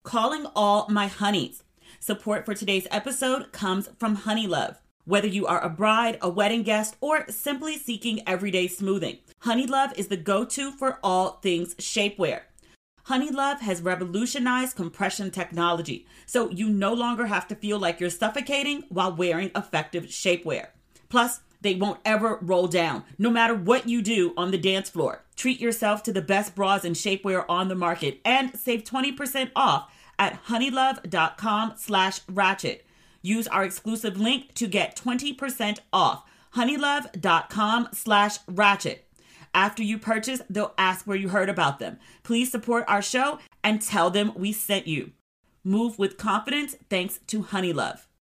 Calling all my honeys. Support for today's episode comes from Honeylove. Whether you are a bride, a wedding guest, or simply seeking everyday smoothing, Honeylove is the go-to for all things shapewear. Honeylove has revolutionized compression technology, so you no longer have to feel like you're suffocating while wearing effective shapewear. Plus, they won't ever roll down, no matter what you do on the dance floor. Treat yourself to the best bras and shapewear on the market and save 20% off at honeylove.com/ratchet. Use our exclusive link to get 20% off. honeylove.com/ratchet. After you purchase, they'll ask where you heard about them. Please support our show and tell them we sent you. Move with confidence thanks to Honeylove.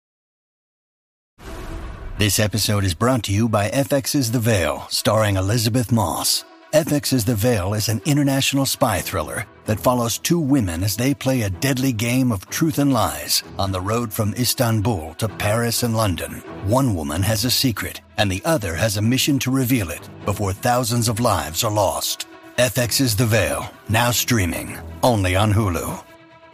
This episode is brought to you by FX's The Veil, starring Elizabeth Moss. FX's The Veil is an international spy thriller that follows two women as they play a deadly game of truth and lies on the road from Istanbul to Paris and London. One woman has a secret, and the other has a mission to reveal it before thousands of lives are lost. FX's The Veil, now streaming, only on Hulu.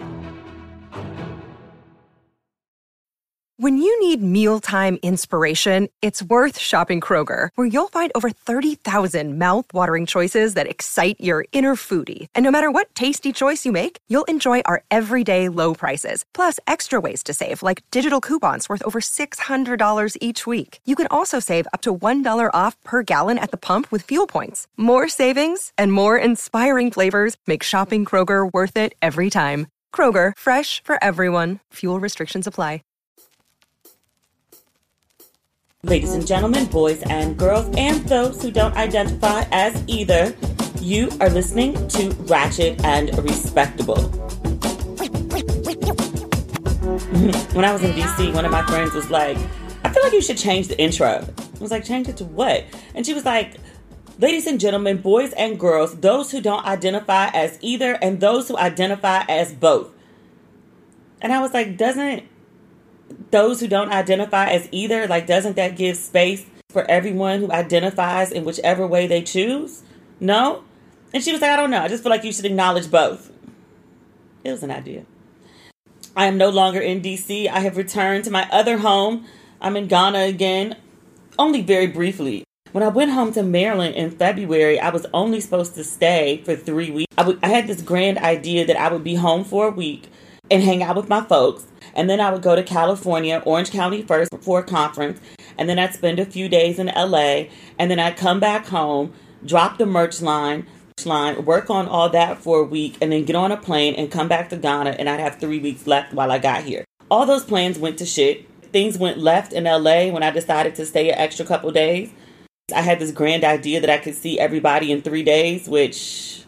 When you need mealtime inspiration, it's worth shopping Kroger, where you'll find over 30,000 mouth-watering choices that excite your inner foodie. And no matter what tasty choice you make, you'll enjoy our everyday low prices, plus extra ways to save, like digital coupons worth over $600 each week. You can also save up to $1 off per gallon at the pump with fuel points. More savings and more inspiring flavors make shopping Kroger worth it every time. Kroger, fresh for everyone. Fuel restrictions apply. Ladies and gentlemen, boys and girls, and those who don't identify as either, you are listening to Ratchet and Respectable. When I was in DC, one of my friends was like, I feel like you should change the intro. I was like, change it to what? And she was like, ladies and gentlemen, boys and girls, those who don't identify as either and those who identify as both. And I was like, doesn't those who don't identify as either, like, doesn't that give space for everyone who identifies in whichever way they choose? No? And she was like, I don't know. I just feel like you should acknowledge both. It was an idea. I am no longer in DC. I have returned to my other home. I'm in Ghana again, only very briefly. When I went home to Maryland in February, I was only supposed to stay for 3 weeks. I had this grand idea that I would be home for a week and hang out with my folks. And then I would go to California, Orange County first for a conference. And then I'd spend a few days in LA. And then I'd come back home, drop the merch line, work on all that for a week, and then get on a plane and come back to Ghana. And I'd have 3 weeks left while I got here. All those plans went to shit. Things went left in LA when I decided to stay an extra couple days. I had this grand idea that I could see everybody in 3 days, which,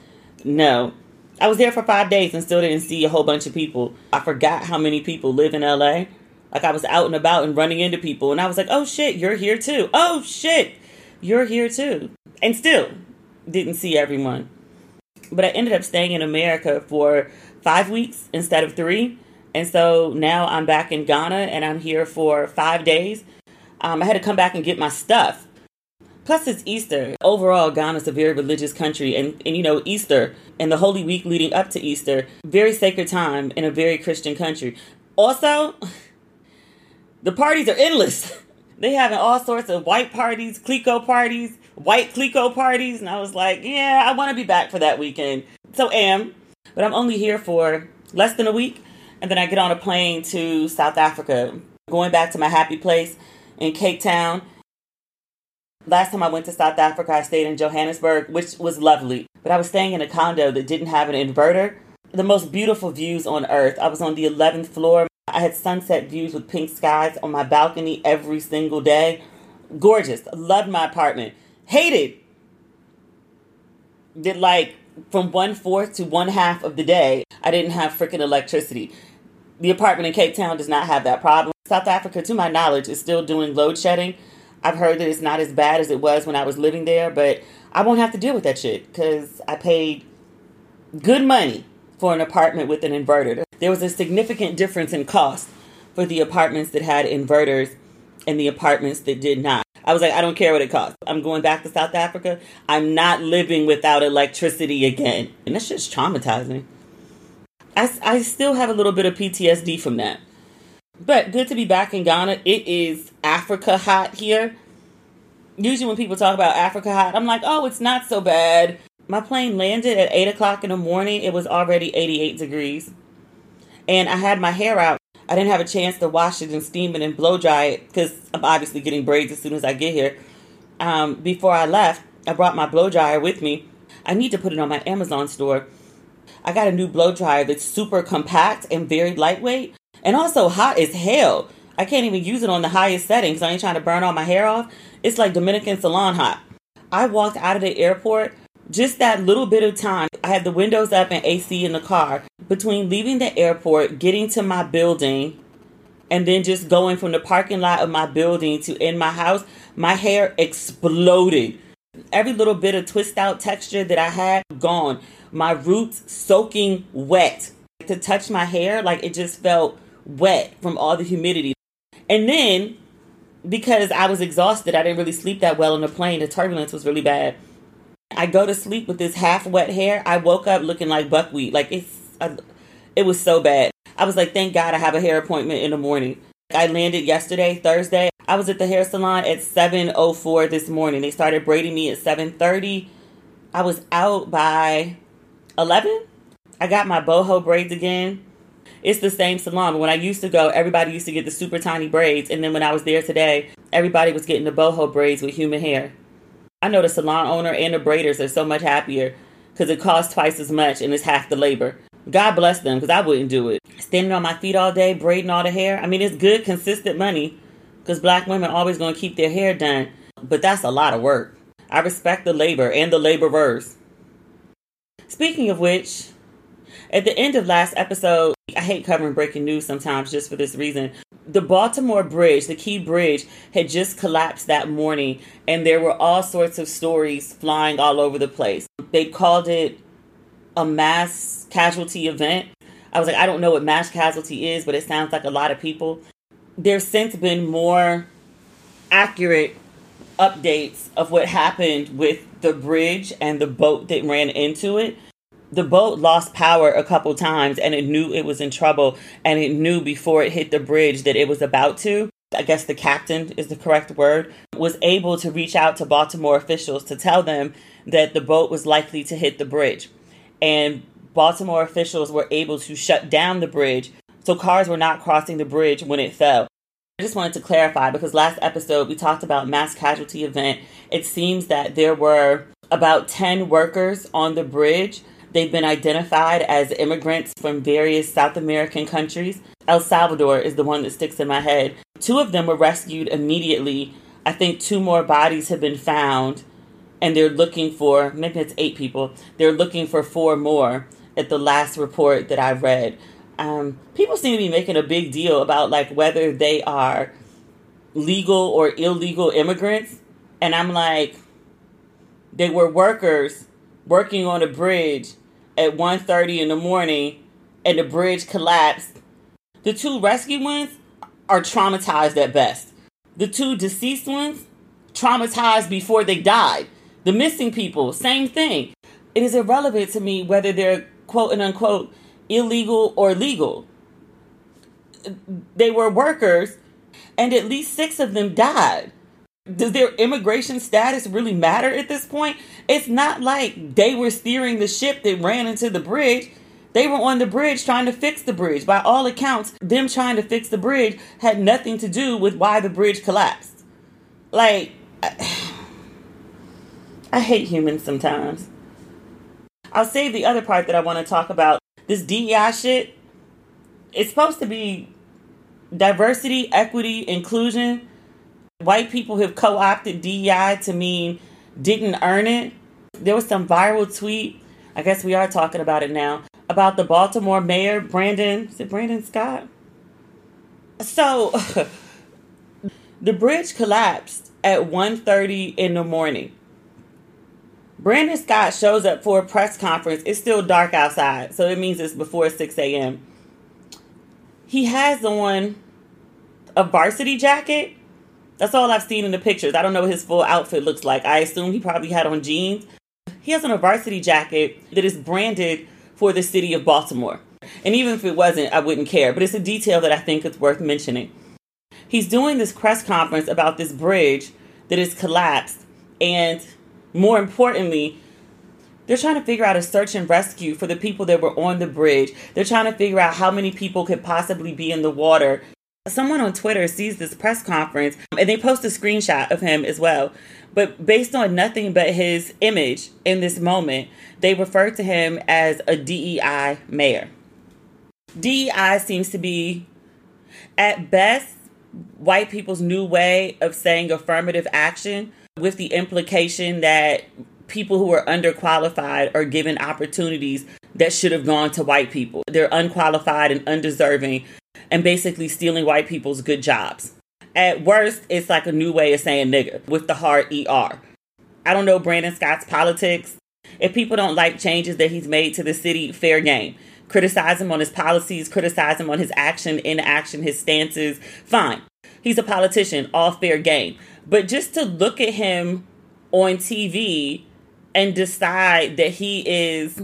no. I was there for 5 days and still didn't see a whole bunch of people. I forgot how many people live in LA. Like, I was out and about and running into people. And I was like, oh, shit, you're here too. Oh, shit, you're here too. And still didn't see everyone. But I ended up staying in America for 5 weeks instead of 3. And so now I'm back in Ghana and I'm here for 5 days. I had to come back and get my stuff. Plus, it's Easter. Overall, Ghana's a very religious country. And you know, Easter and the Holy Week leading up to Easter, very sacred time in a very Christian country. Also, the parties are endless. They having all sorts of white parties, clico parties, white clico parties. And I was like, yeah, I want to be back for that weekend. So but I'm only here for less than a week. And then I get on a plane to South Africa, going back to my happy place in Cape Town. Last time I went to South Africa, I stayed in Johannesburg, which was lovely. But I was staying in a condo that didn't have an inverter. The most beautiful views on earth. I was on the 11th floor. I had sunset views with pink skies on my balcony every single day. Gorgeous. Loved my apartment. Hated that, like, from 1/4 to 1/2 of the day, I didn't have freaking electricity. The apartment in Cape Town does not have that problem. South Africa, to my knowledge, is still doing load shedding. I've heard that it's not as bad as it was when I was living there, but I won't have to deal with that shit because I paid good money for an apartment with an inverter. There was a significant difference in cost for the apartments that had inverters and the apartments that did not. I was like, I don't care what it costs. I'm going back to South Africa. I'm not living without electricity again. And that shit's traumatizing. I still have a little bit of PTSD from that. But good to be back in Ghana. It is Africa hot here. Usually when people talk about Africa hot, I'm like, oh, it's not so bad. My plane landed at 8 o'clock in the morning. It was already 88 degrees. And I had my hair out. I didn't have a chance to wash it and steam it and blow dry it because I'm obviously getting braids as soon as I get here. Before I left, I brought my blow dryer with me. I need to put it on my Amazon store. I got a new blow dryer that's super compact and very lightweight and also hot as hell. I can't even use it on the highest settings. I ain't trying to burn all my hair off. It's like Dominican salon hot. I walked out of the airport, just that little bit of time. I had the windows up and AC in the car. Between leaving the airport, getting to my building, and then just going from the parking lot of my building to in my house, my hair exploded. Every little bit of twist out texture that I had, gone. My roots soaking wet. To touch my hair, like it just felt wet from all the humidity. And then, because I was exhausted, I didn't really sleep that well on the plane. The turbulence was really bad. I go to sleep with this half wet hair. I woke up looking like buckwheat. Like it was so bad. I was like, thank God I have a hair appointment in the morning. I landed yesterday, Thursday. I was at the hair salon at 7:04 this morning. They started braiding me at 7:30. I was out by 11. I got my boho braids again. It's the same salon, but when I used to go, everybody used to get the super tiny braids. And then when I was there today, everybody was getting the boho braids with human hair. I know the salon owner and the braiders are so much happier because it costs twice as much and it's half the labor. God bless them, because I wouldn't do it. Standing on my feet all day, braiding all the hair. I mean, it's good, consistent money because black women are always going to keep their hair done. But that's a lot of work. I respect the labor and the laborers. Speaking of which, at the end of last episode, I hate covering breaking news sometimes just for this reason. The Baltimore Bridge, the Key Bridge, had just collapsed that morning, and there were all sorts of stories flying all over the place. They called it a mass casualty event. I was like, I don't know what mass casualty is, but it sounds like a lot of people. There's since been more accurate updates of what happened with the bridge and the boat that ran into it. The boat lost power a couple times and it knew it was in trouble, and it knew before it hit the bridge that it was about to. I guess the captain is the correct word, was able to reach out to Baltimore officials to tell them that the boat was likely to hit the bridge. And Baltimore officials were able to shut down the bridge, so cars were not crossing the bridge when it fell. I just wanted to clarify, because last episode we talked about mass casualty event. It seems that there were about 10 workers on the bridge. They've been identified as immigrants from various South American countries. El Salvador is the one that sticks in my head. 2 of them were rescued immediately. I think 2 more bodies have been found. And they're looking for, maybe it's 8 people, they're looking for 4 more at the last report that I read. People seem to be making a big deal about like whether they are legal or illegal immigrants. And I'm like, they were workers working on a bridge at 1:30 in the morning and the bridge collapsed. The 2 rescued ones are traumatized at best. The 2 deceased ones, traumatized before they died. The missing people, same thing. It is irrelevant to me whether they're quote and unquote illegal or legal. They were workers and at least 6 of them died. Does their immigration status really matter at this point? It's not like they were steering the ship that ran into the bridge. They were on the bridge trying to fix the bridge. By all accounts, them trying to fix the bridge had nothing to do with why the bridge collapsed. Like, I hate humans sometimes. I'll save the other part that I want to talk about. This DEI shit, it's supposed to be diversity, equity, inclusion. White people have co-opted DEI to mean didn't earn it. There was some viral tweet, I guess we are talking about it now, about the Baltimore mayor, Brandon Scott? So, the bridge collapsed at 1:30 in the morning. Brandon Scott shows up for a press conference. It's still dark outside, so it means it's before 6 a.m. He has on a varsity jacket. That's all I've seen in the pictures. I don't know what his full outfit looks like. I assume he probably had on jeans. He has on a varsity jacket that is branded for the city of Baltimore. And even if it wasn't, I wouldn't care. But it's a detail that I think is worth mentioning. He's doing this press conference about this bridge that is collapsed. And more importantly, they're trying to figure out a search and rescue for the people that were on the bridge. They're trying to figure out how many people could possibly be in the water. Someone on Twitter sees this press conference and they post a screenshot of him as well. But based on nothing but his image in this moment, they refer to him as a DEI mayor. DEI seems to be, at best, white people's new way of saying affirmative action, with the implication that people who are underqualified are given opportunities that should have gone to white people. They're unqualified and undeserving and basically stealing white people's good jobs. At worst, it's like a new way of saying nigga with the hard ER. I don't know Brandon Scott's politics. If people don't like changes that he's made to the city, fair game. Criticize him on his policies, criticize him on his action, inaction, his stances, fine. He's a politician, all fair game. But just to look at him on TV and decide that he is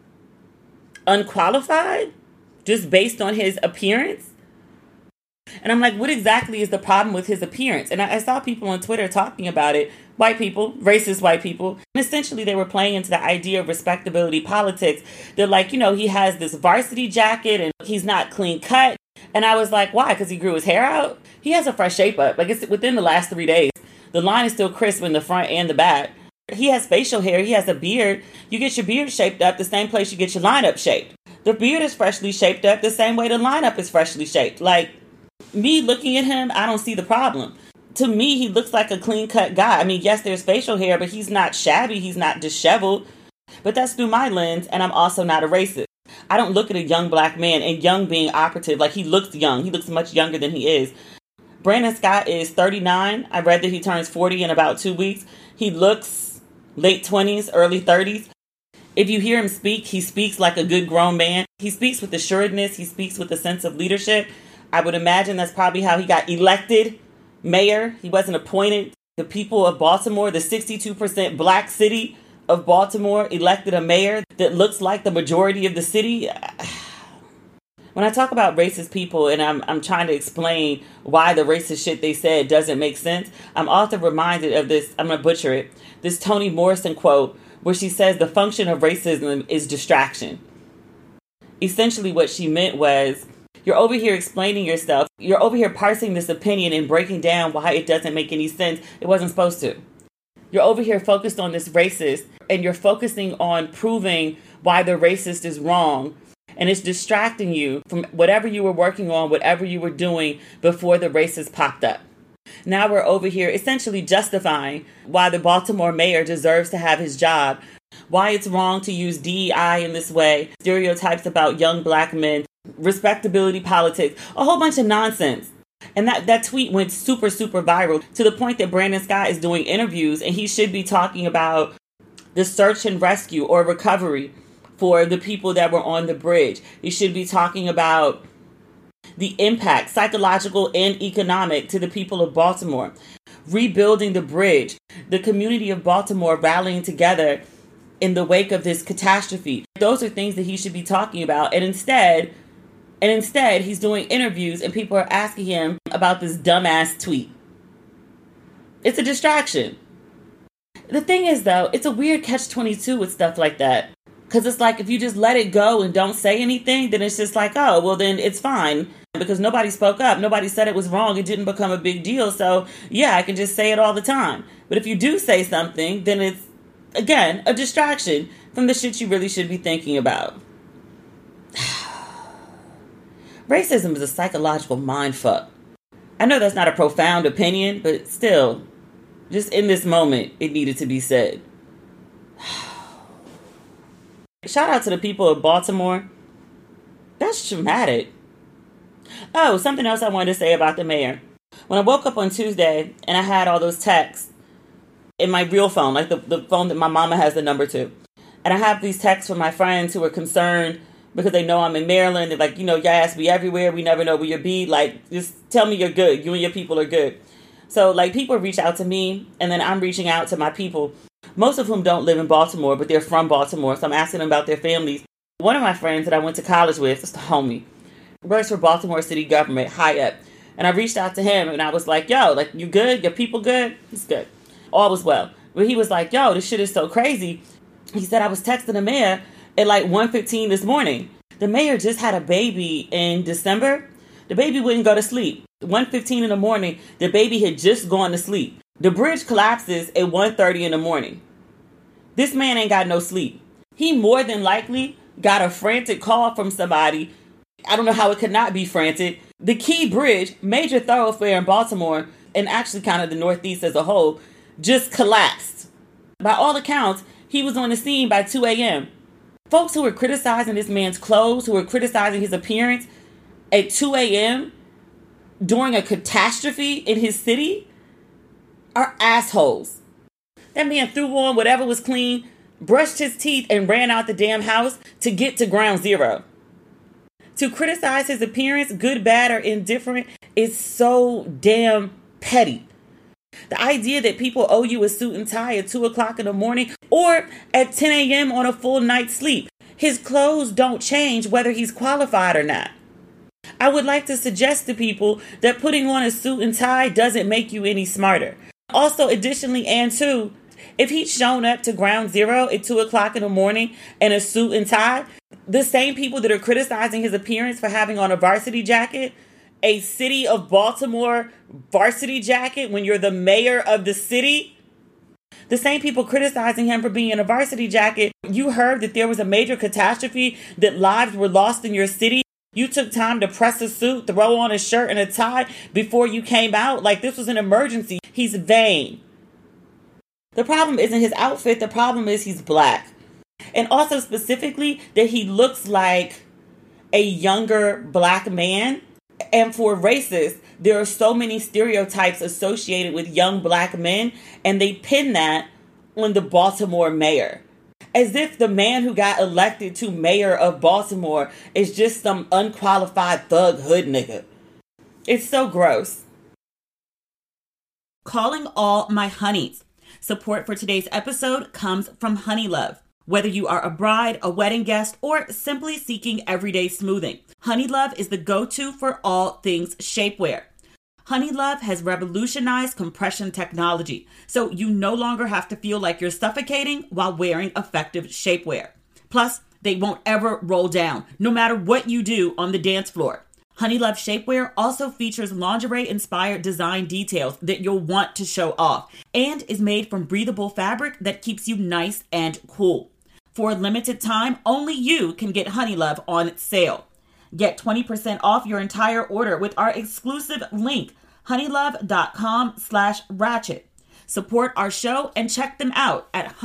unqualified just based on his appearance. And I'm like, what exactly is the problem with his appearance? And I saw people on Twitter talking about it. White people, racist white people. And essentially they were playing into the idea of respectability politics. They're like, he has this varsity jacket and he's not clean cut. And I was like, why? Because he grew his hair out? He has a fresh shape up. Like, it's within the last 3 days. The line is still crisp in the front and the back. He has facial hair. He has a beard. You get your beard shaped up the same place you get your lineup shaped. The beard is freshly shaped up the same way the lineup is freshly shaped. Like, me looking at him, I don't see the problem. To me, he looks like a clean-cut guy. I mean, yes, there's facial hair, but he's not shabby. He's not disheveled. But that's through my lens, and I'm also not a racist. I don't look at a young black man, and young being operative, like he looks young. He looks much younger than he is. Brandon Scott is 39. I read that he turns 40 in about 2 weeks. He looks late 20s, early 30s. If you hear him speak, he speaks like a good grown man. He speaks with assuredness. He speaks with a sense of leadership. I would imagine that's probably how he got elected mayor. He wasn't appointed. The people of Baltimore, the 62% black city of Baltimore, elected a mayor that looks like the majority of the city. When I talk about racist people and I'm trying to explain why the racist shit they said doesn't make sense, I'm often reminded of this, I'm going to butcher it, this Toni Morrison quote where she says the function of racism is distraction. Essentially what she meant was, you're over here explaining yourself. You're over here parsing this opinion and breaking down why it doesn't make any sense. It wasn't supposed to. You're over here focused on this racist and you're focusing on proving why the racist is wrong. And it's distracting you from whatever you were working on, whatever you were doing before the racist popped up. Now we're over here essentially justifying why the Baltimore mayor deserves to have his job, why it's wrong to use DEI in this way, stereotypes about young black men, respectability politics, a whole bunch of nonsense. And that tweet went super, super viral to the point that Brandon Scott is doing interviews and he should be talking about the search and rescue or recovery for the people that were on the bridge. He should be talking about the impact, psychological and economic, to the people of Baltimore. Rebuilding the bridge, the community of Baltimore rallying together in the wake of this catastrophe. Those are things that he should be talking about. And instead, he's doing interviews and people are asking him about this dumbass tweet. It's a distraction. The thing is, though, it's a weird catch-22 with stuff like that. Because it's like, if you just let it go and don't say anything, then it's just like, oh, well, then it's fine. Because nobody spoke up. Nobody said it was wrong. It didn't become a big deal. So, yeah, I can just say it all the time. But if you do say something, then it's, again, a distraction from the shit you really should be thinking about. Racism is a psychological mindfuck. I know that's not a profound opinion, but still, just in this moment, it needed to be said. Shout out to the people of Baltimore. That's traumatic. Oh, something else I wanted to say about the mayor. When I woke up on Tuesday and I had all those texts in my real phone, like the phone that my mama has the number to, and I have these texts from my friends who are concerned because they know I'm in Maryland. They're like, your ass be everywhere. We never know where you'll be. Like, just tell me you're good. You and your people are good. So, like, people reach out to me, and then I'm reaching out to my people, most of whom don't live in Baltimore, but they're from Baltimore. So I'm asking them about their families. One of my friends that I went to college with, just a homie, works for Baltimore City government, high up. And I reached out to him and I was like, yo, like, you good? Your people good? He's good. All was well. But he was like, yo, this shit is so crazy. He said, I was texting the mayor at like 1:15 this morning. The mayor just had a baby in December. The baby wouldn't go to sleep. 1:15 in the morning, the baby had just gone to sleep. The bridge collapses at 1:30 in the morning. This man ain't got no sleep. He more than likely got a frantic call from somebody. I don't know how it could not be frantic. The Key Bridge, major thoroughfare in Baltimore, and actually kind of the Northeast as a whole, just collapsed. By all accounts, he was on the scene by 2 a.m. Folks who were criticizing this man's clothes, who were criticizing his appearance at 2 a.m. during a catastrophe in his city are assholes. That man threw on whatever was clean, brushed his teeth, and ran out the damn house to get to ground zero. To criticize his appearance, good, bad, or indifferent, is so damn petty. The idea that people owe you a suit and tie at 2 o'clock in the morning or at 10 a.m. on a full night's sleep. His clothes don't change whether he's qualified or not. I would like to suggest to people that putting on a suit and tie doesn't make you any smarter. Also, additionally, and two, if he'd shown up to ground zero at 2 o'clock in the morning in a suit and tie, the same people that are criticizing his appearance for having on a varsity jacket, a city of Baltimore varsity jacket when you're the mayor of the city, the same people criticizing him for being in a varsity jacket, you heard that there was a major catastrophe, that lives were lost in your city. You took time to press a suit, throw on a shirt and a tie before you came out like this was an emergency. He's vain. The problem isn't his outfit. The problem is he's black. And also specifically that he looks like a younger black man. And for racists, there are so many stereotypes associated with young black men, and they pin that on the Baltimore mayor. As if the man who got elected to mayor of Baltimore is just some unqualified thug hood nigga. It's so gross. Calling all my honeys. Support for today's episode comes from Honeylove. Whether you are a bride, a wedding guest, or simply seeking everyday smoothing, Honeylove is the go-to for all things shapewear. Honeylove has revolutionized compression technology, so you no longer have to feel like you're suffocating while wearing effective shapewear. Plus, they won't ever roll down, no matter what you do on the dance floor. Honeylove shapewear also features lingerie-inspired design details that you'll want to show off, and is made from breathable fabric that keeps you nice and cool. For a limited time, only you can get Honeylove on sale. Get 20% off your entire order with our exclusive link, honeylove.com/ratchet. Support our show and check them out at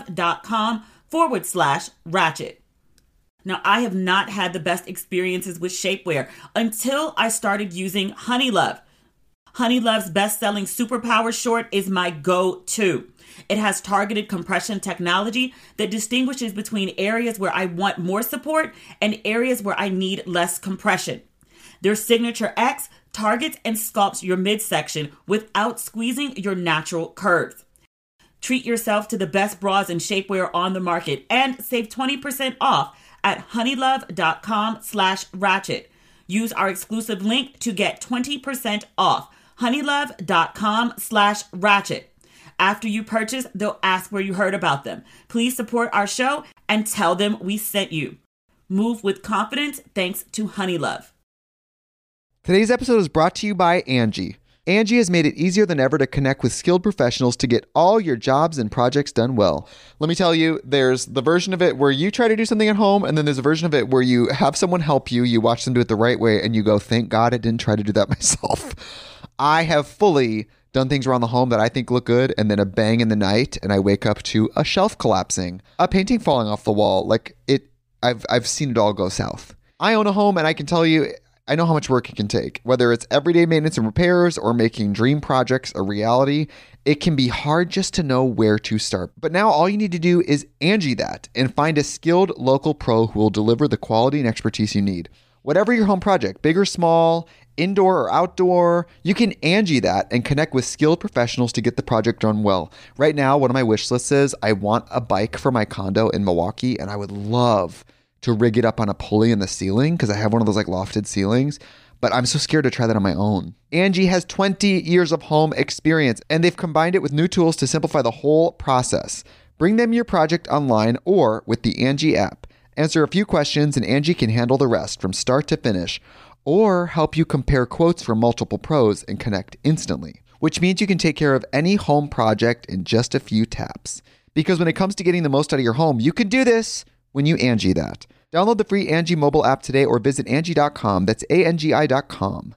honeylove.com/ratchet. Now, I have not had the best experiences with shapewear until I started using Honeylove. Honeylove's best-selling Superpower short is my go-to. It has targeted compression technology that distinguishes between areas where I want more support and areas where I need less compression. Their Signature X targets and sculpts your midsection without squeezing your natural curves. Treat yourself to the best bras and shapewear on the market and save 20% off at honeylove.com/ratchet. Use our exclusive link to get 20% off. honeylove.com/ratchet. After you purchase, they'll ask where you heard about them. Please support our show and tell them we sent you. Move with confidence thanks to Honeylove. Today's episode is brought to you by Angie. Angie has made it easier than ever to connect with skilled professionals to get all your jobs and projects done well. Let me tell you, there's the version of it where you try to do something at home, and then there's a version of it where you have someone help you, you watch them do it the right way, and you go, thank God I didn't try to do that myself. I have fully done things around the home that I think look good, and then a bang in the night, and I wake up to a shelf collapsing, a painting falling off the wall. I've seen it all go south. I own a home, and I can tell you, I know how much work it can take. Whether it's everyday maintenance and repairs or making dream projects a reality, it can be hard just to know where to start. But now all you need to do is Angie that and find a skilled local pro who will deliver the quality and expertise you need. Whatever your home project, big or small, indoor or outdoor, you can Angie that and connect with skilled professionals to get the project done well. Right now, one of my wish lists is I want a bike for my condo in Milwaukee, and I would love to rig it up on a pulley in the ceiling because I have one of those like lofted ceilings. But I'm so scared to try that on my own. Angie has 20 years of home experience, and they've combined it with new tools to simplify the whole process. Bring them your project online or with the Angie app. Answer a few questions and Angie can handle the rest from start to finish, or help you compare quotes from multiple pros and connect instantly, which means you can take care of any home project in just a few taps. Because when it comes to getting the most out of your home, you can do this when you Angie that. Download the free Angie mobile app today or visit Angie.com. That's ANGI.com.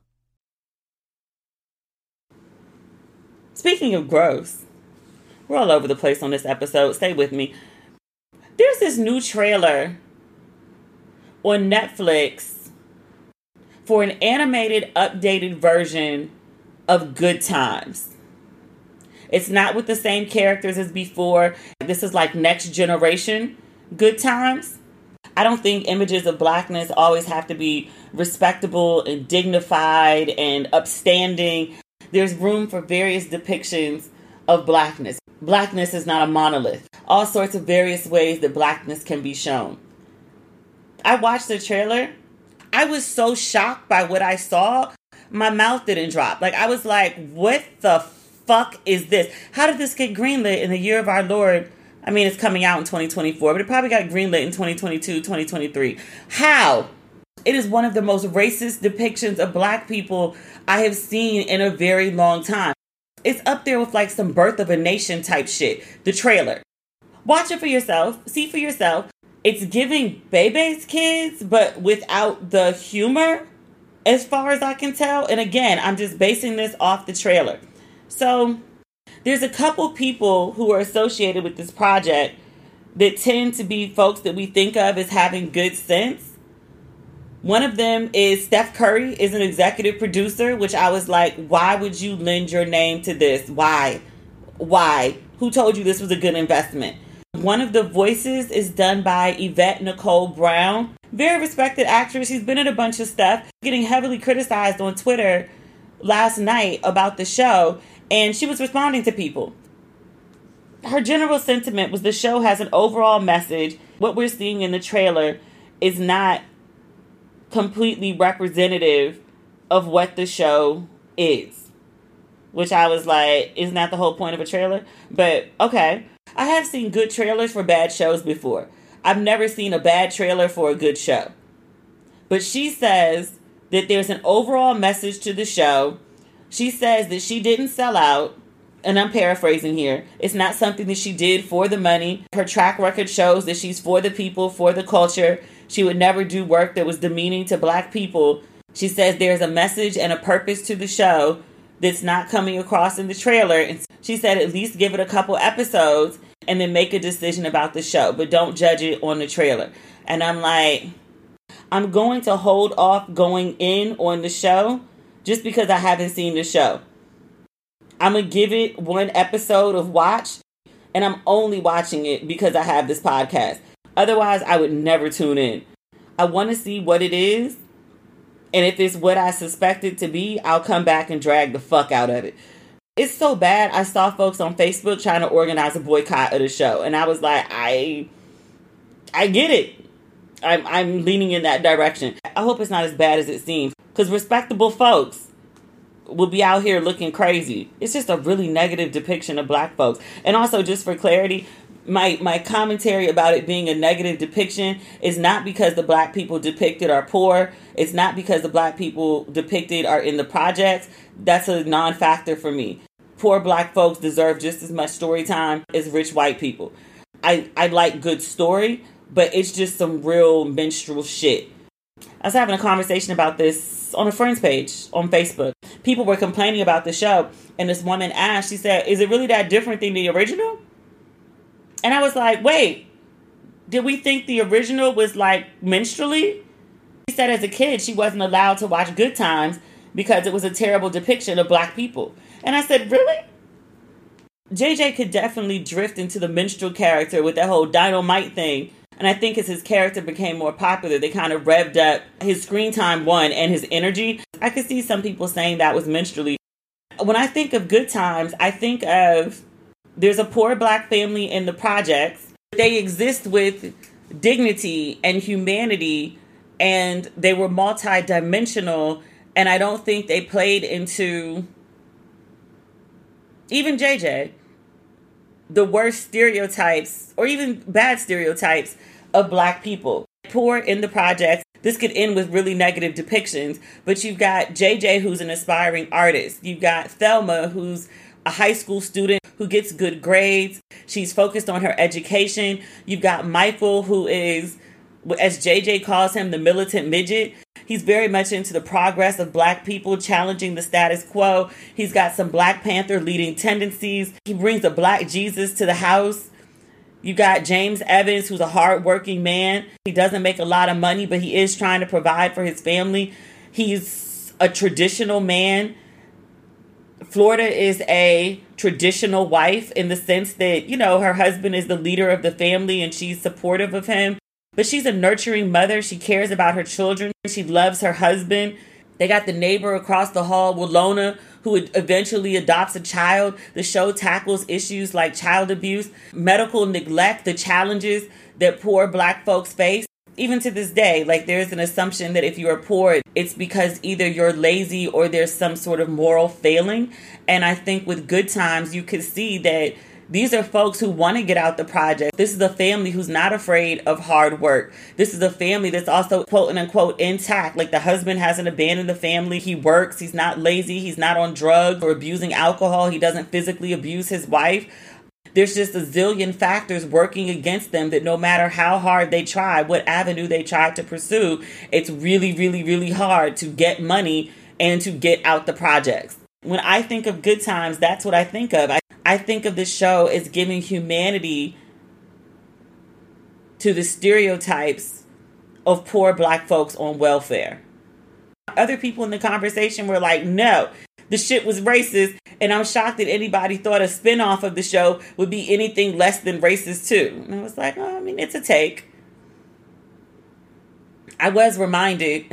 Speaking of gross, we're all over the place on this episode. Stay with me. There's this new trailer on Netflix for an animated, updated version of Good Times. It's not with the same characters as before. This is like next generation Good Times. I don't think images of blackness always have to be respectable and dignified and upstanding. There's room for various depictions of blackness. Blackness is not a monolith. All sorts of various ways that blackness can be shown. I watched the trailer. I was so shocked by what I saw. My mouth didn't drop. Like, I was like, what the fuck is this? How did this get greenlit in the year of our Lord? I mean, it's coming out in 2024, but it probably got greenlit in 2022, 2023. How? It is one of the most racist depictions of black people I have seen in a very long time. It's up there with like some Birth of a Nation type shit. The trailer. Watch it for yourself. See for yourself. It's giving Bebe's Kids, but without the humor, as far as I can tell. And again, I'm just basing this off the trailer. So there's a couple people who are associated with this project that tend to be folks that we think of as having good sense. One of them is Steph Curry is an executive producer, which I was like, why would you lend your name to this? Why? Who told you this was a good investment? One of the voices is done by Yvette Nicole Brown. Very respected actress. She's been in a bunch of stuff, getting heavily criticized on Twitter last night about the show. And she was responding to people. Her general sentiment was the show has an overall message. What we're seeing in the trailer is not completely representative of what the show is. Which I was like, isn't that the whole point of a trailer? But okay. I have seen good trailers for bad shows before. I've never seen a bad trailer for a good show. But she says that there's an overall message to the show. She says that she didn't sell out, and I'm paraphrasing here. It's not something that she did for the money. Her track record shows that she's for the people, for the culture. She would never do work that was demeaning to black people. She says there's a message and a purpose to the show that's not coming across in the trailer. And she said at least give it a couple episodes and then make a decision about the show, but don't judge it on the trailer. And I'm like, I'm going to hold off going in on the show just because I haven't seen the show. I'm going to give it one episode of watch, and I'm only watching it because I have this podcast. Otherwise, I would never tune in. I want to see what it is, and if it's what I suspect it to be, I'll come back and drag the fuck out of it. It's so bad, I saw folks on Facebook trying to organize a boycott of the show, and I was like, I get it. I'm leaning in that direction. I hope it's not as bad as it seems. Because respectable folks will be out here looking crazy. It's just a really negative depiction of black folks. And also, just for clarity, my commentary about it being a negative depiction is not because the black people depicted are poor. It's not because the black people depicted are in the projects. That's a non-factor for me. Poor black folks deserve just as much story time as rich white people. I like good story, but it's just some real minstrel shit. I was having a conversation about this on a friend's page on Facebook. People were complaining about the show, and this woman asked, she said, is it really that different than the original? And I was like, wait, did we think the original was like minstrelly? She said as a kid, she wasn't allowed to watch Good Times because it was a terrible depiction of black people. And I said, really? JJ could definitely drift into the minstrel character with that whole dynamite thing. And I think as his character became more popular, they kind of revved up his screen time, one, and his energy. I could see some people saying that was minstrelly. When I think of Good Times, I think of there's a poor black family in the projects. They exist with dignity and humanity, and they were multi-dimensional, and I don't think they played into, even JJ, the worst stereotypes or even bad stereotypes of Black people. Poor in the projects. This could end with really negative depictions, but you've got JJ, who's an aspiring artist. You've got Thelma, who's a high school student who gets good grades. She's focused on her education. You've got Michael, who is, as JJ calls him, the militant midget. He's very much into the progress of Black people, challenging the status quo. He's got some Black Panther leading tendencies. He brings a Black Jesus to the house. You got James Evans, who's a hardworking man. He doesn't make a lot of money, but he is trying to provide for his family. He's a traditional man. Florida is a traditional wife in the sense that, you know, her husband is the leader of the family and she's supportive of him. But she's a nurturing mother. She cares about her children. She loves her husband. They got the neighbor across the hall, Willona, who eventually adopts a child. The show tackles issues like child abuse, medical neglect, the challenges that poor Black folks face. Even to this day, like, there's an assumption that if you are poor, it's because either you're lazy or there's some sort of moral failing. And I think with Good Times, you can see that these are folks who want to get out the project. This is a family who's not afraid of hard work. This is a family that's also, quote unquote, intact. Like, the husband hasn't abandoned the family. He works. He's not lazy. He's not on drugs or abusing alcohol. He doesn't physically abuse his wife. There's just a zillion factors working against them that no matter how hard they try, what avenue they try to pursue, it's really, really, really hard to get money and to get out the projects. When I think of Good Times, that's what I think of. I think of this show as giving humanity to the stereotypes of poor Black folks on welfare. Other people in the conversation were like, no, the shit was racist, and I'm shocked that anybody thought a spinoff of the show would be anything less than racist too. And I was like, oh, I mean, it's a take. I was reminded,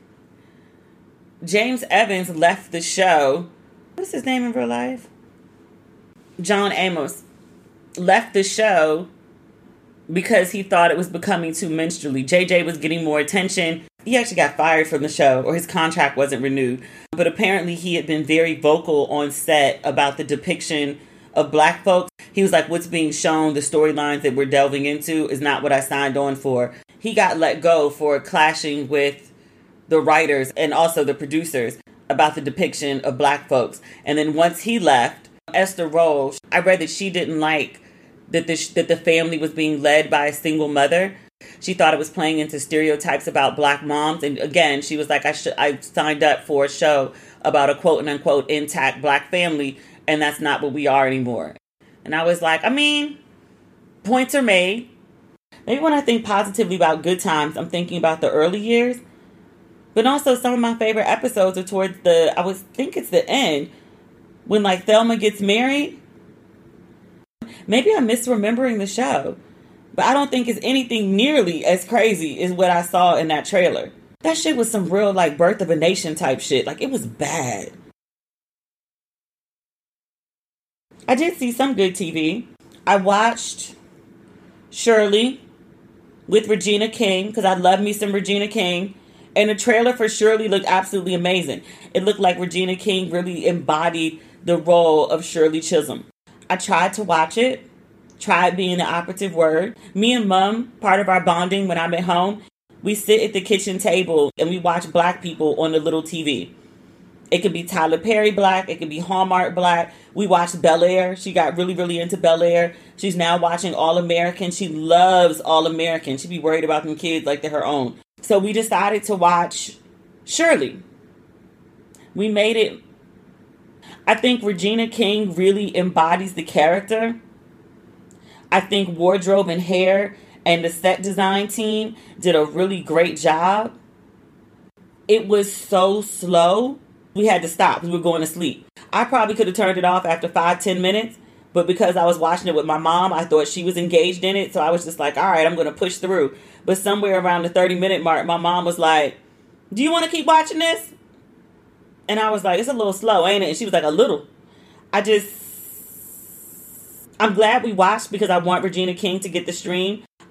James Evans left the show. What's his name in real life? John Amos left the show because he thought it was becoming too minstrelly. JJ was getting more attention. He actually got fired from the show, or his contract wasn't renewed. But apparently he had been very vocal on set about the depiction of Black folks. He was like, what's being shown, the storylines that we're delving into is not what I signed on for. He got let go for clashing with the writers and also the producers about the depiction of Black folks. And then once he left, Esther Rolle, I read that she didn't like that the family was being led by a single mother. She thought it was playing into stereotypes about Black moms. And again, she was like, I signed up for a show about a quote unquote intact Black family, and that's not what we are anymore. And I was like, I mean, points are made. Maybe when I think positively about Good Times, I'm thinking about the early years. But also some of my favorite episodes are towards think it's the end, when like Thelma gets married. Maybe I'm misremembering the show, but I don't think it's anything nearly as crazy as what I saw in that trailer. That shit was some real like Birth of a Nation type shit. Like, it was bad. I did see some good TV. I watched Shirley with Regina King, because I love me some Regina King. And the trailer for Shirley looked absolutely amazing. It looked like Regina King really embodied the role of Shirley Chisholm. I tried to watch it. Tried being the operative word. Me and Mom, part of our bonding when I'm at home, we sit at the kitchen table and we watch Black people on the little TV. It could be Tyler Perry Black. It could be Hallmark Black. We watched Bel Air. She got really, really into Bel Air. She's now watching All American. She loves All American. She be worried about them kids like they're her own. So we decided to watch Shirley. We made it. I think Regina King really embodies the character. I think wardrobe and hair and the set design team did a really great job. It was so slow, we had to stop because we were going to sleep. I probably could have turned it off after 5-10 minutes, but because I was watching it with my mom, I thought she was engaged in it. So I was just like, all right, I'm going to push through. But somewhere around the 30-minute mark, my mom was like, do you want to keep watching this? And I was like, it's a little slow, ain't it? And she was like, a little. I'm glad we watched because I want Regina King to get the stream.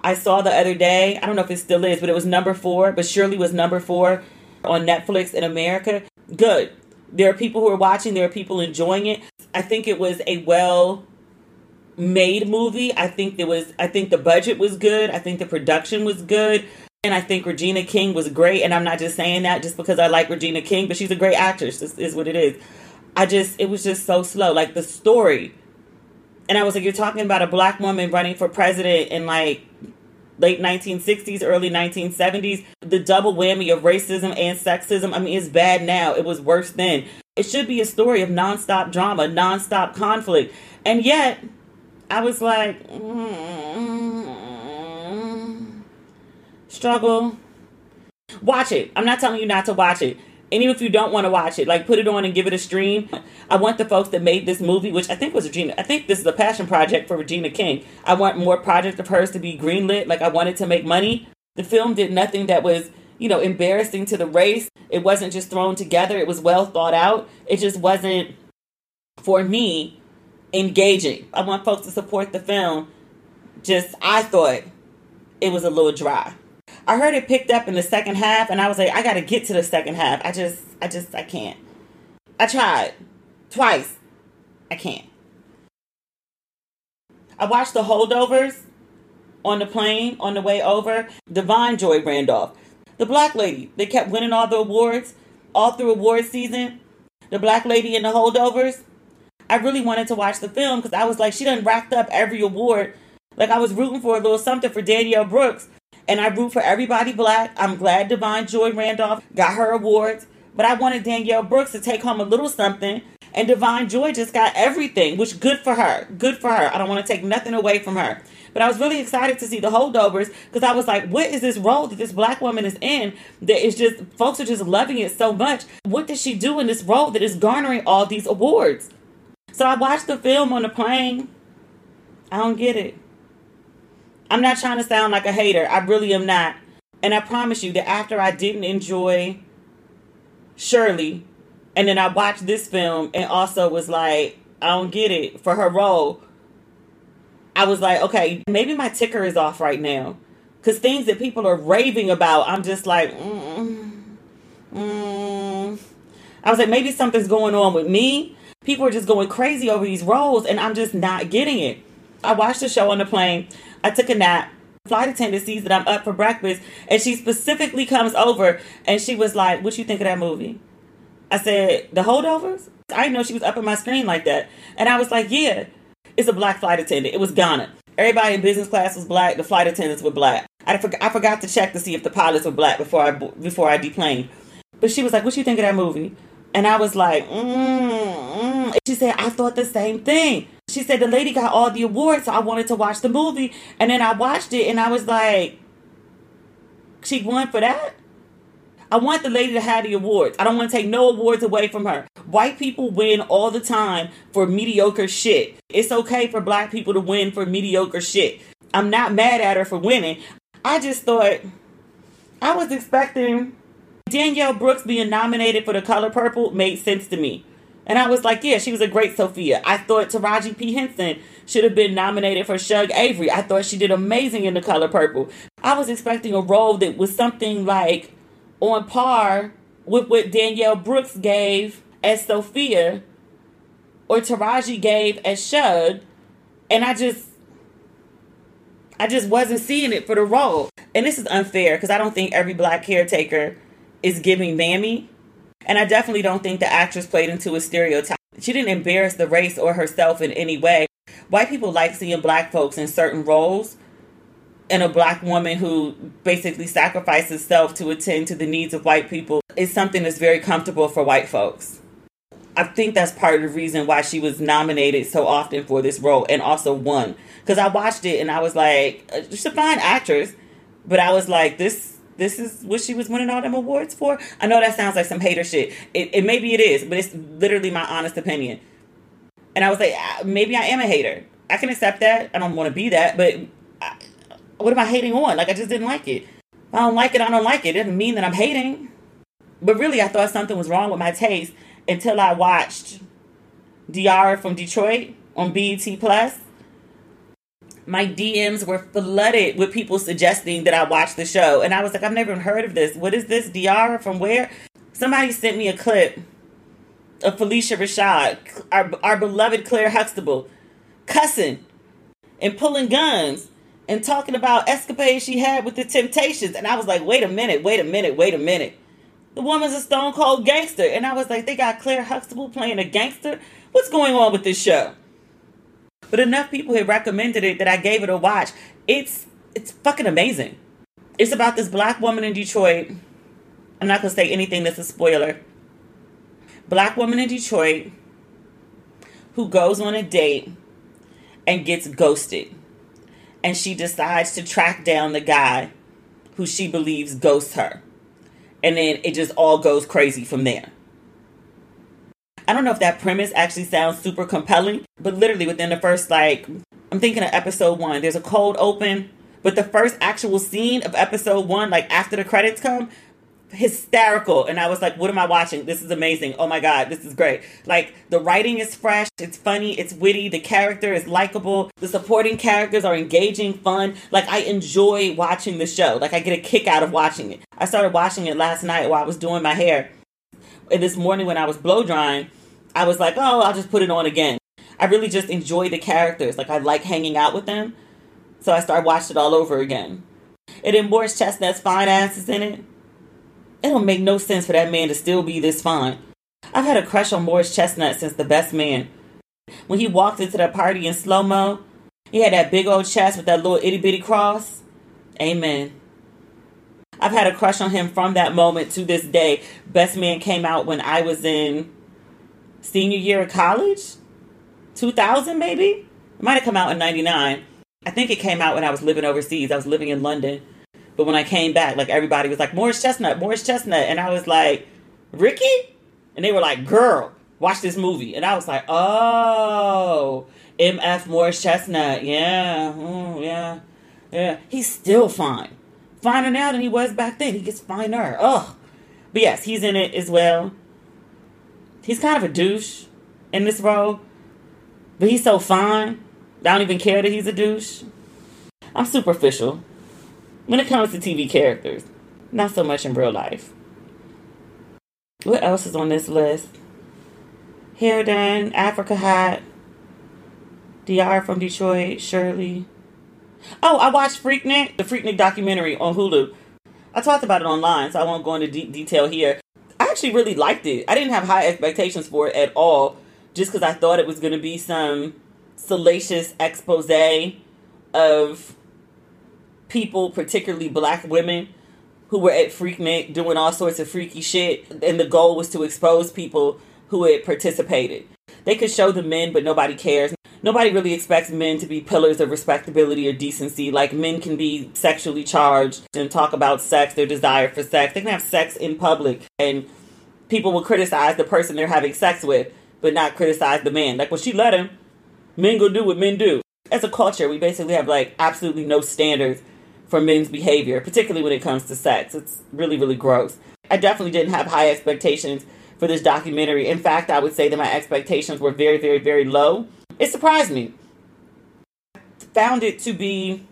I saw the other day. I don't know if it still is, but it was number 4. But Shirley was number 4 on Netflix in America. Good. There are people who are watching. There are people enjoying it. I think it was a well-made movie. I think the budget was good. I think the production was good. And I think Regina King was great. And I'm not just saying that just because I like Regina King, but she's a great actress. This is what it is. It was just so slow. Like the story. And I was like, you're talking about a black woman running for president in like late 1960s, early 1970s. The double whammy of racism and sexism. I mean, it's bad now. It was worse then. It should be a story of nonstop drama, nonstop conflict. And yet, I was like, struggle. Watch it. I'm not telling you not to watch it. And even if you don't want to watch it, like put it on and give it a stream. I want the folks that made this movie, which I think was Regina. I think this is a passion project for Regina King. I want more projects of hers to be greenlit. Like I wanted to make money. The film did nothing that was, embarrassing to the race. It wasn't just thrown together. It was well thought out. It just wasn't, for me, engaging. I want folks to support the film. I thought it was a little dry. I heard it picked up in the second half, and I was like, I got to get to the second half. I can't. I tried twice. I can't. I watched The Holdovers on the plane on the way over. Divine Joy Randolph, the black lady that kept winning all the awards all through award season. The black lady in The Holdovers. I really wanted to watch the film because I was like, she done racked up every award. Like I was rooting for a little something for Danielle Brooks. And I root for everybody black. I'm glad Divine Joy Randolph got her awards. But I wanted Danielle Brooks to take home a little something. And Divine Joy just got everything, which good for her. Good for her. I don't want to take nothing away from her. But I was really excited to see The Holdovers because I was like, what is this role that this black woman is in that is just, folks are just loving it so much. What does she do in this role that is garnering all these awards? So I watched the film on the plane. I don't get it. I'm not trying to sound like a hater. I really am not. And I promise you that after I didn't enjoy Shirley, and then I watched this film and also was like, I don't get it for her role. I was like, okay, maybe my ticker is off right now. Because things that people are raving about, I'm just like, I was like, maybe something's going on with me. People are just going crazy over these roles and I'm just not getting it. I watched the show on the plane. I took a nap. Flight attendant sees that I'm up for breakfast and she specifically comes over and she was like, what you think of that movie? I said, The Holdovers? I didn't know she was up on my screen like that. And I was like, yeah, it's a black flight attendant. It was Ghana. Everybody in business class was black. The flight attendants were black. I forgot to check to see if the pilots were black before I deplaned. But she was like, what you think of that movie? And I was like, She said, I thought the same thing. She said, the lady got all the awards, so I wanted to watch the movie. And then I watched it, and I was like, she won for that? I want the lady to have the awards. I don't want to take no awards away from her. White people win all the time for mediocre shit. It's okay for black people to win for mediocre shit. I'm not mad at her for winning. I just thought, I was expecting Danielle Brooks being nominated for The Color Purple made sense to me. And I was like, yeah, she was a great Sophia. I thought Taraji P. Henson should have been nominated for Shug Avery. I thought she did amazing in The Color Purple. I was expecting a role that was something like on par with what Danielle Brooks gave as Sophia or Taraji gave as Shug. And I just wasn't seeing it for the role. And this is unfair because I don't think every black caretaker is giving Mammy. And I definitely don't think the actress played into a stereotype. She didn't embarrass the race or herself in any way. White people like seeing black folks in certain roles. And a black woman who basically sacrifices herself to attend to the needs of white people is something that's very comfortable for white folks. I think that's part of the reason why she was nominated so often for this role and also won. Because I watched it and I was like, she's a fine actress. But I was like, this is what she was winning all them awards for? I know that sounds like some hater shit. It maybe it is, but it's literally my honest opinion. And I was like, maybe I am a hater. I can accept that. I don't want to be that, but what am I hating on? Like, I just didn't like it. If I don't like it, I don't like it. It doesn't mean that I'm hating. But really, I thought something was wrong with my taste until I watched Diara from Detroit on BET Plus. my DMs were flooded with people suggesting that I watch the show. And I was like, I've never even heard of this. What is this? Diara from where? Somebody sent me a clip of Felicia Rashad, our beloved Claire Huxtable, cussing and pulling guns and talking about escapades she had with the Temptations. And I was like, wait a minute. The woman's a stone cold gangster. And I was like, they got Claire Huxtable playing a gangster? What's going on with this show? But enough people had recommended it that I gave it a watch. It's fucking amazing. It's about this black woman in Detroit. I'm not going to say anything that's a spoiler. Black woman in Detroit who goes on a date and gets ghosted. And she decides to track down the guy who she believes ghosts her. And then it just all goes crazy from there. I don't know if that premise actually sounds super compelling, but literally within the first, I'm thinking of episode 1, there's a cold open, but the first actual scene of episode 1, after the credits come, hysterical. And I was like, what am I watching? This is amazing. Oh my God, this is great. The writing is fresh, it's funny, it's witty, the character is likable, the supporting characters are engaging, fun. I enjoy watching the show. I get a kick out of watching it. I started watching it last night while I was doing my hair. And this morning when I was blow drying, I was like, oh, I'll just put it on again. I really just enjoy the characters. I like hanging out with them. So I started watching it all over again. And then Morris Chestnut's fine ass is in it. It don't make no sense for that man to still be this fine. I've had a crush on Morris Chestnut since The Best Man. When he walked into the party in slow-mo, he had that big old chest with that little itty-bitty cross. Amen. I've had a crush on him from that moment to this day. Best Man came out when I was in senior year of college. 2000 maybe? It might have come out in 99. I think it came out when I was living overseas. I was living in London. But when I came back, everybody was like, Morris Chestnut. And I was like, Ricky? And they were like, girl, watch this movie. And I was like, oh, MF Morris Chestnut. Yeah. Yeah. He's still fine. Finer now than he was back then. He gets finer. Ugh. But yes, he's in it as well. He's kind of a douche in this role. But he's so fine. I don't even care that he's a douche. I'm superficial when it comes to TV characters. Not so much in real life. What else is on this list? Hair Done, Africa Hot, DR from Detroit, Shirley. Oh, I watched Freaknik, the Freaknik documentary on Hulu. I talked about it online, so I won't go into detail here. I actually really liked it. I didn't have high expectations for it at all, just because I thought it was going to be some salacious expose of people, particularly black women, who were at Freaknik doing all sorts of freaky shit, and the goal was to expose people who had participated. They could show the men, but nobody cares. Nobody really expects men to be pillars of respectability or decency. Men can be sexually charged and talk about sex, their desire for sex. They can have sex in public, and people will criticize the person they're having sex with, but not criticize the man. Well, she let him. Men go do what men do. As a culture, we basically have, absolutely no standards for men's behavior, particularly when it comes to sex. It's really, really gross. I definitely didn't have high expectations for this documentary. In fact, I would say that my expectations were very, very, very low. It surprised me. I found it to be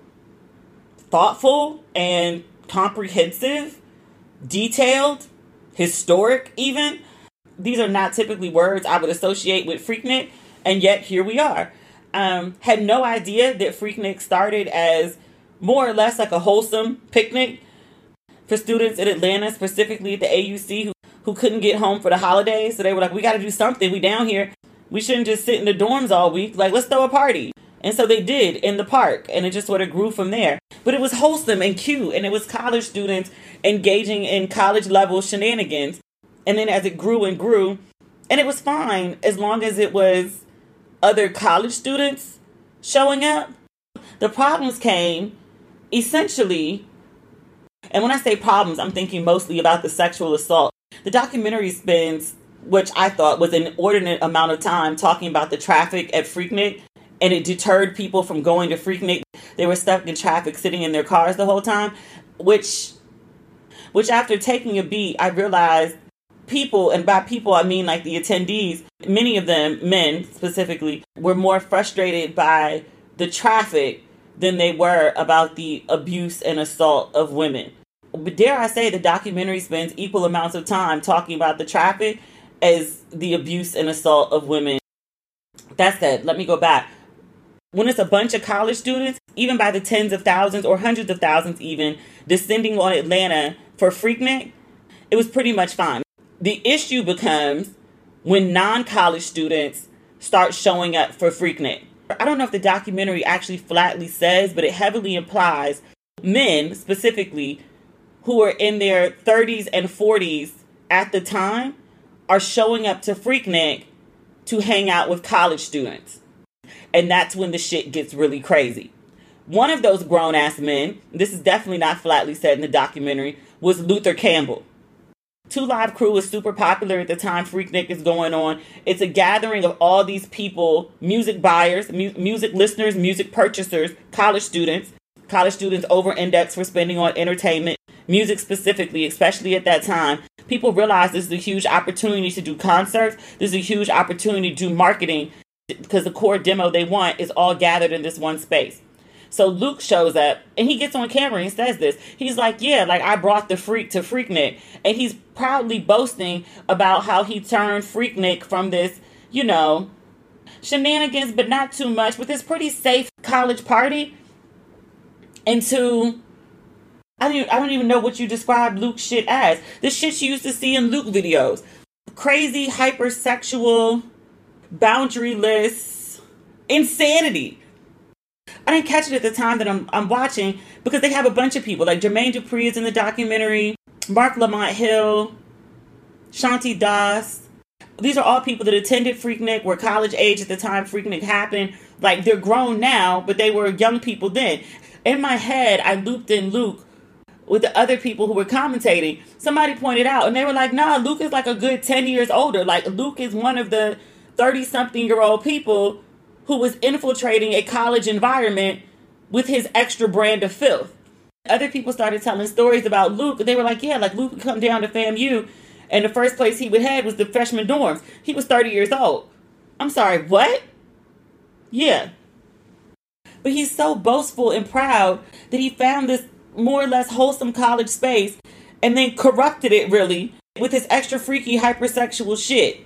thoughtful and comprehensive, detailed, historic even. These are not typically words I would associate with Freaknik, and yet here we are. Had no idea that Freaknik started as more or less like a wholesome picnic for students in Atlanta, specifically at the AUC, who couldn't get home for the holidays. So they were like, we got to do something. We down here. We shouldn't just sit in the dorms all week. Let's throw a party. And so they did in the park, and it just sort of grew from there. But it was wholesome and cute, and it was college students engaging in college-level shenanigans. And then as it grew and grew, and it was fine as long as it was other college students showing up. The problems came essentially, and when I say problems, I'm thinking mostly about the sexual assault. The documentary spends, which I thought was an inordinate amount of time, talking about the traffic at Freaknik, and it deterred people from going to Freaknik. They were stuck in traffic, sitting in their cars the whole time, which after taking a beat, I realized people, and by people I mean the attendees, many of them, men specifically, were more frustrated by the traffic than they were about the abuse and assault of women. But dare I say, the documentary spends equal amounts of time talking about the traffic as the abuse and assault of women. That said, let me go back. When it's a bunch of college students, even by the tens of thousands or hundreds of thousands even, descending on Atlanta for Freaknik, it was pretty much fine. The issue becomes when non-college students start showing up for Freaknik. I don't know if the documentary actually flatly says, but it heavily implies men specifically who are in their 30s and 40s at the time are showing up to Freaknik to hang out with college students. And that's when the shit gets really crazy. One of those grown-ass men, this is definitely not flatly said in the documentary, was Luther Campbell. 2 Live Crew is super popular at the time Freaknik is going on. It's a gathering of all these people, music buyers, music listeners, music purchasers, college students. College students over-index for spending on entertainment, music specifically, especially at that time. People realize this is a huge opportunity to do concerts. This is a huge opportunity to do marketing because the core demo they want is all gathered in this one space. So Luke shows up and he gets on camera and says this. He's like, yeah, like I brought the freak to Freaknik. And he's proudly boasting about how he turned Freaknik from this, you know, shenanigans, but not too much, with this pretty safe college party into, I don't even know what you describe Luke's shit as. The shit you used to see in Luke videos. Crazy, hypersexual, boundaryless insanity. I didn't catch it at the time that I'm watching because they have a bunch of people. Like Jermaine Dupri is in the documentary, Mark Lamont Hill, Shanti Das. These are all people that attended Freaknik, were college age at the time Freaknik happened. Like they're grown now, but they were young people then. In my head, I looped in Luke with the other people who were commentating. Somebody pointed out and they were like, nah, Luke is like a good 10 years older. Like Luke is one of the 30-something-year-old people who was infiltrating a college environment with his extra brand of filth. Other people started telling stories about Luke. They were like, yeah, like Luke would come down to FAMU, and the first place he would head was the freshman dorms. He was 30 years old. I'm sorry, what? Yeah. But he's so boastful and proud that he found this more or less wholesome college space and then corrupted it, really, with his extra freaky hypersexual shit.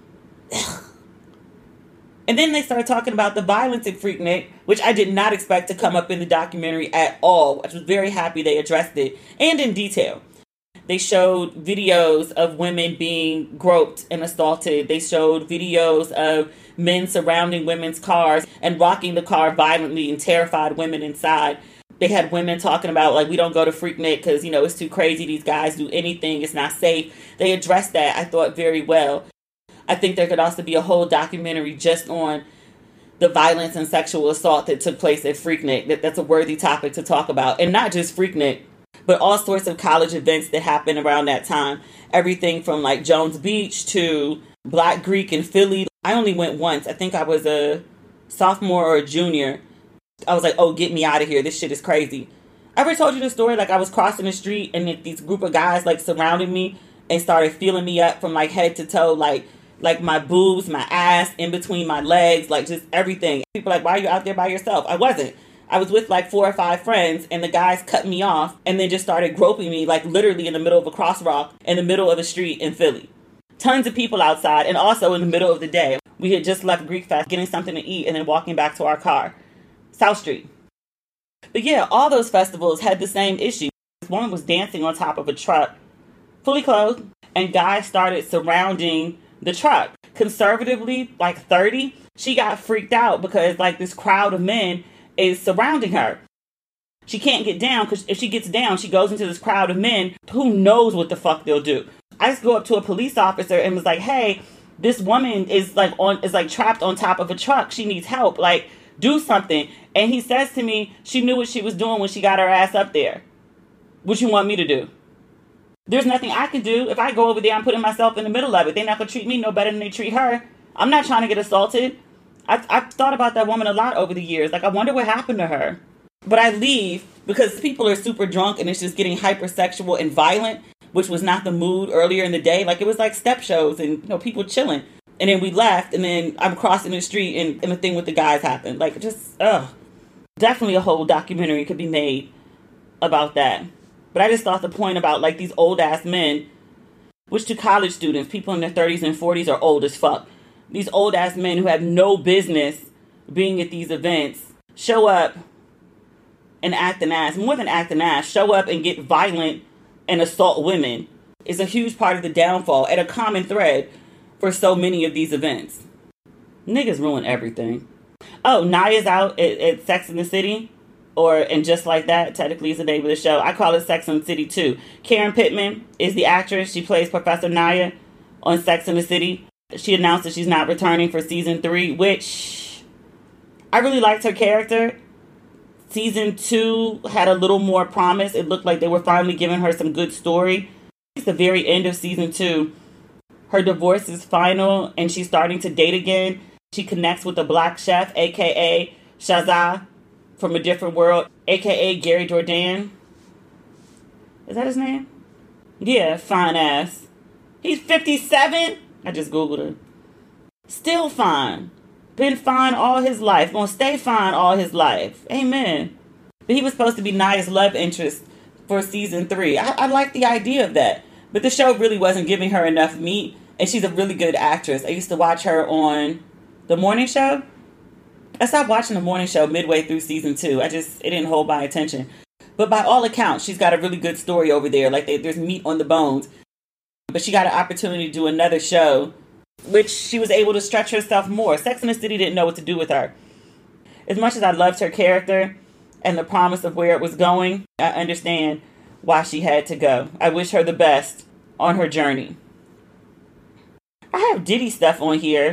And then they started talking about the violence in Freaknik, which I did not expect to come up in the documentary at all. I was very happy they addressed it, and in detail. They showed videos of women being groped and assaulted. They showed videos of men surrounding women's cars and rocking the car violently and terrified women inside. They had women talking about, like, we don't go to Freaknik because, you know, it's too crazy. These guys do anything. It's not safe. They addressed that, I thought, very well. I think there could also be a whole documentary just on the violence and sexual assault that took place at Freaknik. That's a worthy topic to talk about. And not just Freaknik, but all sorts of college events that happened around that time. Everything from like Jones Beach to Black Greek in Philly. I only went once. I think I was a sophomore or a junior. I was like, oh, get me out of here. This shit is crazy. I ever told you the story? Like I was crossing the street and these group of guys like surrounded me and started feeling me up from like head to toe, like my boobs, my ass, in between my legs, like just everything. People are like, why are you out there by yourself? I wasn't. I was with like 4 or 5 friends and the guys cut me off and then just started groping me like literally in the middle of a crosswalk in the middle of a street in Philly. Tons of people outside and also in the middle of the day. We had just left Greek Fest getting something to eat and then walking back to our car. South Street. But yeah, all those festivals had the same issue. This woman was dancing on top of a truck, fully clothed, and guys started surrounding the truck. Conservatively, like 30, she got freaked out because like this crowd of men is surrounding her. She can't get down because if she gets down, she goes into this crowd of men. Who knows what the fuck they'll do? I just go up to a police officer and was like, hey, this woman is like trapped on top of a truck. She needs help. Like, do something. And he says to me, she knew what she was doing when she got her ass up there. What you want me to do? There's nothing I can do. If I go over there, I'm putting myself in the middle of it. They're not going to treat me no better than they treat her. I'm not trying to get assaulted. I've thought about that woman a lot over the years. Like, I wonder what happened to her. But I leave because people are super drunk and it's just getting hypersexual and violent, which was not the mood earlier in the day. Like, it was like step shows and, you know, people chilling. And then we left and then I'm crossing the street and the thing with the guys happened. Like, just, ugh. Definitely a whole documentary could be made about that. But I just thought the point about like these old ass men, which to college students, people in their 30s and 40s are old as fuck. These old ass men who have no business being at these events show up and act an ass, more than act an ass, show up and get violent and assault women is a huge part of the downfall and a common thread for so many of these events. Niggas ruin everything. Oh, Naya's out at Sex and the City, and Just Like That, technically is the name of the show. I call it Sex and the City 2. Karen Pittman is the actress. She plays Professor Naya on Sex and the City. She announced that she's not returning for season 3, which I really liked her character. Season 2 had a little more promise. It looked like they were finally giving her some good story. It's the very end of season 2. Her divorce is final and she's starting to date again. She connects with a black chef, a.k.a. Shazza from a different world, a.k.a. Gary Jordan. Is that his name? Yeah, fine ass. He's 57? I just Googled him. Still fine. Been fine all his life. Gonna stay fine all his life. Amen. But he was supposed to be Naya's love interest for season 3. I like the idea of that. But the show really wasn't giving her enough meat. And she's a really good actress. I used to watch her on The Morning Show. I stopped watching The Morning Show midway through season 2. It didn't hold my attention. But by all accounts, she's got a really good story over there. Like there's meat on the bones. But she got an opportunity to do another show, which she was able to stretch herself more. Sex and the City didn't know what to do with her. As much as I loved her character and the promise of where it was going, I understand why she had to go. I wish her the best on her journey. I have Diddy stuff on here.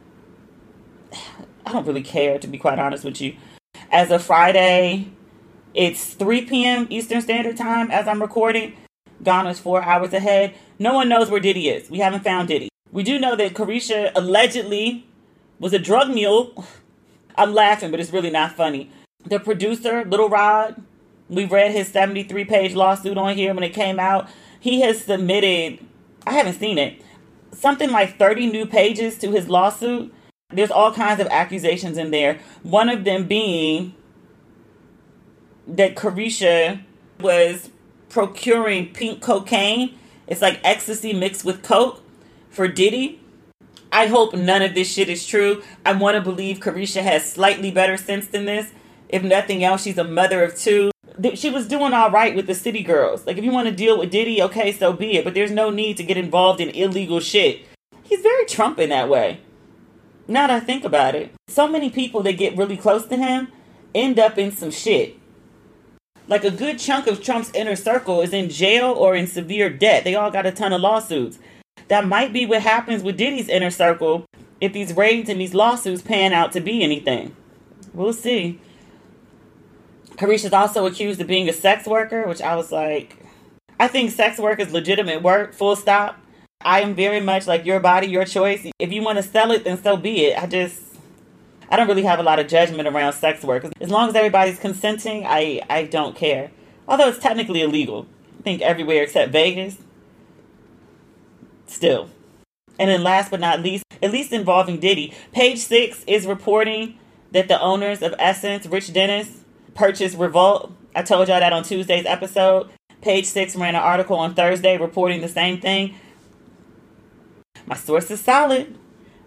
I don't really care, to be quite honest with you. As of Friday, it's 3 p.m. Eastern Standard Time as I'm recording. Ghana's 4 hours ahead. No one knows where Diddy is. We haven't found Diddy. We do know that Caresha allegedly was a drug mule. I'm laughing, but it's really not funny. The producer, Little Rod, we read his 73-page lawsuit on here when it came out. He has submitted, I haven't seen it, something like 30 new pages to his lawsuit. There's all kinds of accusations in there. One of them being that Caresha was procuring pink cocaine. It's like ecstasy mixed with coke for Diddy. I hope none of this shit is true. I want to believe Caresha has slightly better sense than this. If nothing else, she's a mother of 2. She was doing all right with the city girls. Like, if you want to deal with Diddy, okay, so be it. But there's no need to get involved in illegal shit. He's very Trump in that way. Now that I think about it. So many people that get really close to him end up in some shit. Like, a good chunk of Trump's inner circle is in jail or in severe debt. They all got a ton of lawsuits. That might be what happens with Diddy's inner circle if these raids and these lawsuits pan out to be anything. We'll see. Caresha's also accused of being a sex worker, which I was like, I think sex work is legitimate work, full stop. I am very much like your body, your choice. If you want to sell it, then so be it. I don't really have a lot of judgment around sex work. As long as everybody's consenting, I don't care. Although it's technically illegal. I think everywhere except Vegas. Still. And then last but not least, at least involving Diddy, Page 6 is reporting that the owners of Essence, Rich Dennis, purchased Revolt. I told y'all that on Tuesday's episode. Page 6 ran an article on Thursday reporting the same thing. My source is solid.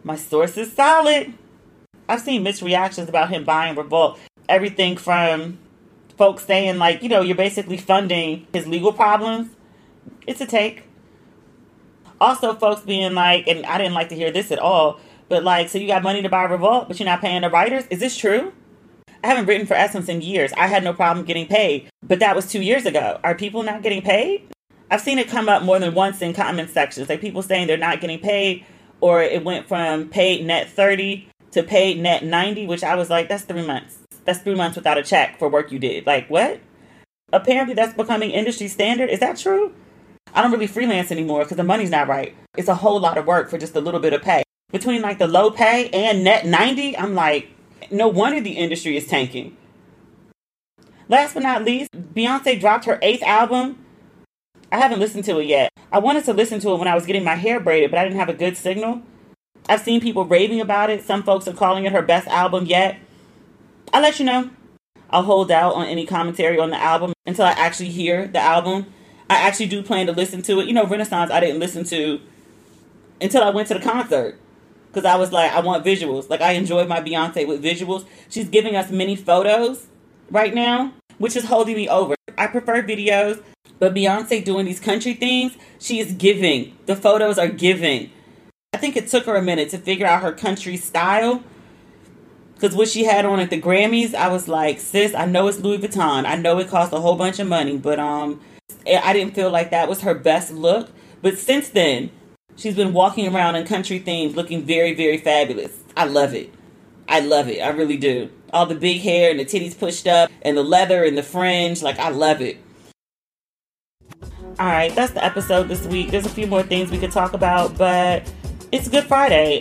I've seen mixed reactions about him buying Revolt. Everything from folks saying, like, you're basically funding his legal problems. It's a take. Also, folks being like, and I didn't like to hear this at all, but like, so you got money to buy Revolt, but you're not paying the writers? Is this true? I haven't written for Essence in years. I had no problem getting paid, but that was 2 years ago. Are people not getting paid? I've seen it come up more than once in comment sections, like people saying they're not getting paid, or it went from paid net 30 to paid net 90, which I was like, that's 3 months. That's 3 months without a check for work you did. Like, what? Apparently that's becoming industry standard. Is that true? I don't really freelance anymore because the money's not right. It's a whole lot of work for just a little bit of pay. Between like the low pay and net 90, I'm like, no wonder the industry is tanking. Last but not least, Beyonce dropped her 8th album. I haven't listened to it yet. I wanted to listen to it when I was getting my hair braided, but I didn't have a good signal. I've seen people raving about it. Some folks are calling it her best album yet. I'll let you know. I'll hold out on any commentary on the album until I actually hear the album. I actually do plan to listen to it. You know, Renaissance I didn't listen to until I went to the concert. Because I was like, I want visuals. Like, I enjoyed my Beyonce with visuals. She's giving us many photos right now, which is holding me over. I prefer videos, but Beyonce doing these country things, she is giving. The photos are giving. I think it took her a minute to figure out her country style. Because what she had on at the Grammys, I was like, sis, I know it's Louis Vuitton. I know it cost a whole bunch of money, but I didn't feel like that was her best look. But since then, she's been walking around in country themes looking very, very fabulous. I love it. I love it. I really do. All the big hair and the titties pushed up and the leather and the fringe. Like, I love it. All right, that's the episode this week. There's a few more things we could talk about, but it's Good Friday,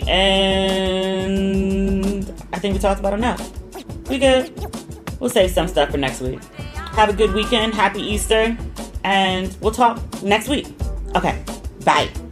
and I think we talked about enough. We good. We'll save some stuff for next week. Have a good weekend. Happy Easter, and we'll talk next week. Okay, bye.